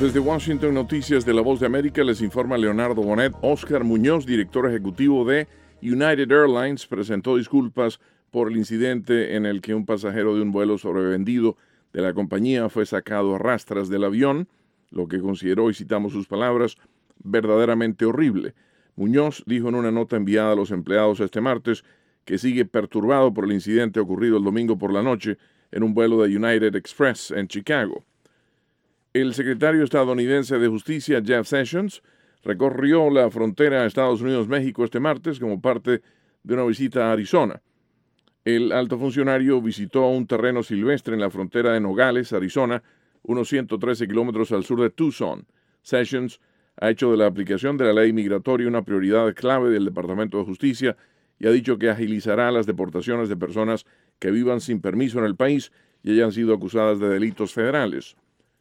Desde Washington, Noticias de La Voz de América, les informa Leonardo Bonet. Oscar Muñoz, director ejecutivo de United Airlines, presentó disculpas por el incidente en el que un pasajero de un vuelo sobrevendido de la compañía fue sacado a rastras del avión, lo que consideró, y citamos sus palabras, verdaderamente horrible. Muñoz dijo en una nota enviada a los empleados este martes que sigue perturbado por el incidente ocurrido el domingo por la noche en un vuelo de United Express en Chicago. El secretario estadounidense de Justicia, Jeff Sessions, recorrió la frontera a Estados Unidos-México este martes como parte de una visita a Arizona. El alto funcionario visitó un terreno silvestre en la frontera de Nogales, Arizona, unos 113 kilómetros al sur de Tucson. Sessions ha hecho de la aplicación de la ley migratoria una prioridad clave del Departamento de Justicia y ha dicho que agilizará las deportaciones de personas que vivan sin permiso en el país y hayan sido acusadas de delitos federales.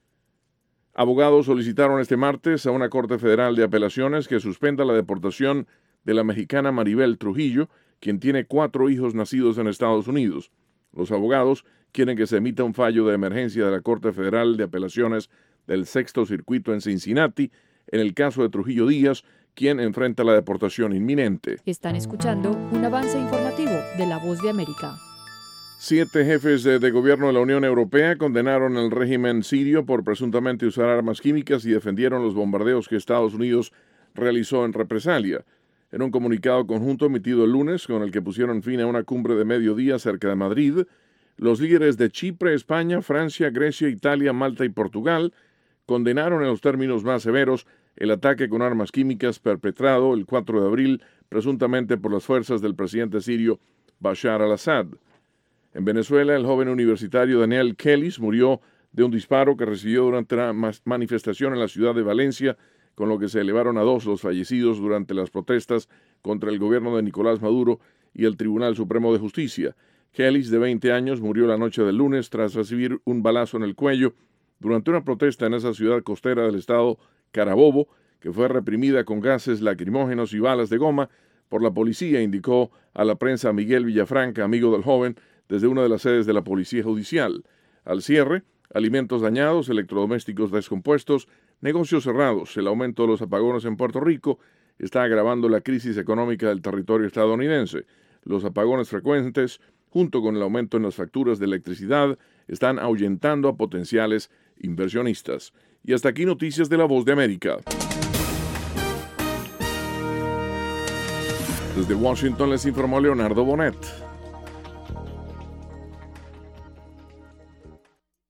Abogados solicitaron este martes a una Corte Federal de Apelaciones que suspenda la deportación de la mexicana Maribel Trujillo, quien tiene 4 hijos nacidos en Estados Unidos. Los abogados quieren que se emita un fallo de emergencia de la Corte Federal de Apelaciones del Sexto Circuito en Cincinnati en el caso de Trujillo Díaz, quien enfrenta la deportación inminente. Están escuchando un avance informativo de La Voz de América. 7 jefes de gobierno de la Unión Europea condenaron al régimen sirio por presuntamente usar armas químicas y defendieron los bombardeos que Estados Unidos realizó en represalia. En un comunicado conjunto emitido el lunes, con el que pusieron fin a una cumbre de mediodía cerca de Madrid, los líderes de Chipre, España, Francia, Grecia, Italia, Malta y Portugal condenaron en los términos más severos el ataque con armas químicas perpetrado el 4 de abril presuntamente por las fuerzas del presidente sirio Bashar al-Assad. En Venezuela, el joven universitario Daniel Kellis murió de un disparo que recibió durante una manifestación en la ciudad de Valencia, con lo que se elevaron a 2 los fallecidos durante las protestas contra el gobierno de Nicolás Maduro y el Tribunal Supremo de Justicia. Kellis, de 20 años, murió la noche del lunes tras recibir un balazo en el cuello durante una protesta en esa ciudad costera del estado Carabobo, que fue reprimida con gases lacrimógenos y balas de goma por la policía, indicó a la prensa Miguel Villafranca, amigo del joven, desde una de las sedes de la Policía Judicial. Al cierre, alimentos dañados, electrodomésticos descompuestos, negocios cerrados. El aumento de los apagones en Puerto Rico está agravando la crisis económica del territorio estadounidense. Los apagones frecuentes, junto con el aumento en las facturas de electricidad, están ahuyentando a potenciales inversionistas. Y hasta aquí Noticias de La Voz de América. Desde Washington les informó Leonardo Bonet.